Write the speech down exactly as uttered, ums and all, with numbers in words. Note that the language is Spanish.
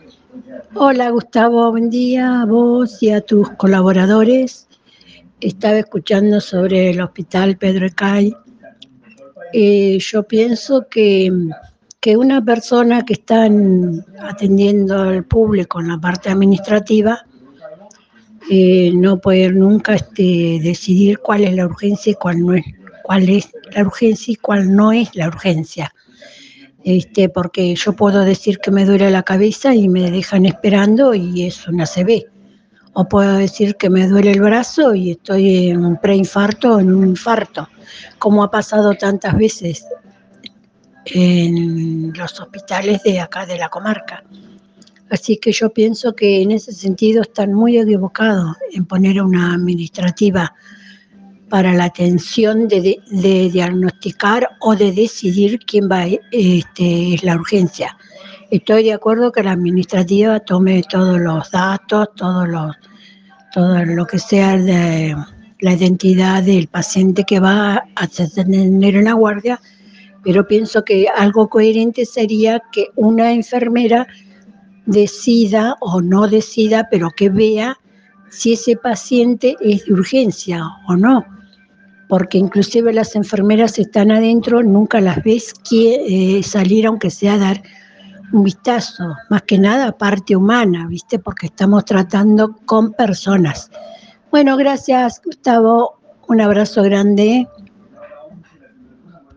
Hola Gustavo, buen día a vos y a tus colaboradores. Estaba escuchando sobre el hospital Pedro Ecay. Eh, yo pienso que, que una persona que está en- atendiendo al público en la parte administrativa eh, no puede nunca este, decidir cuál es la urgencia y cuál no es, cuál es la urgencia y cuál no es la urgencia. Este, porque yo puedo decir que me duele la cabeza y me dejan esperando y es una A C V. O puedo decir que me duele el brazo y estoy en un preinfarto o en un infarto, como ha pasado tantas veces en los hospitales de acá de la comarca. Así que yo pienso que en ese sentido están muy equivocados en poner una administrativa para la atención de, de, de diagnosticar o de decidir quién va este, es la urgencia. Estoy de acuerdo que la administrativa tome todos los datos, todos los todo lo que sea de la identidad del paciente que va a tener en la guardia, pero pienso que algo coherente sería que una enfermera decida o no decida, pero que vea si ese paciente es de urgencia o no, porque inclusive las enfermeras están adentro, nunca las ves que, eh, salir aunque sea a dar un vistazo, más que nada parte humana, ¿viste? Porque estamos tratando con personas. Bueno, gracias Gustavo, un abrazo grande.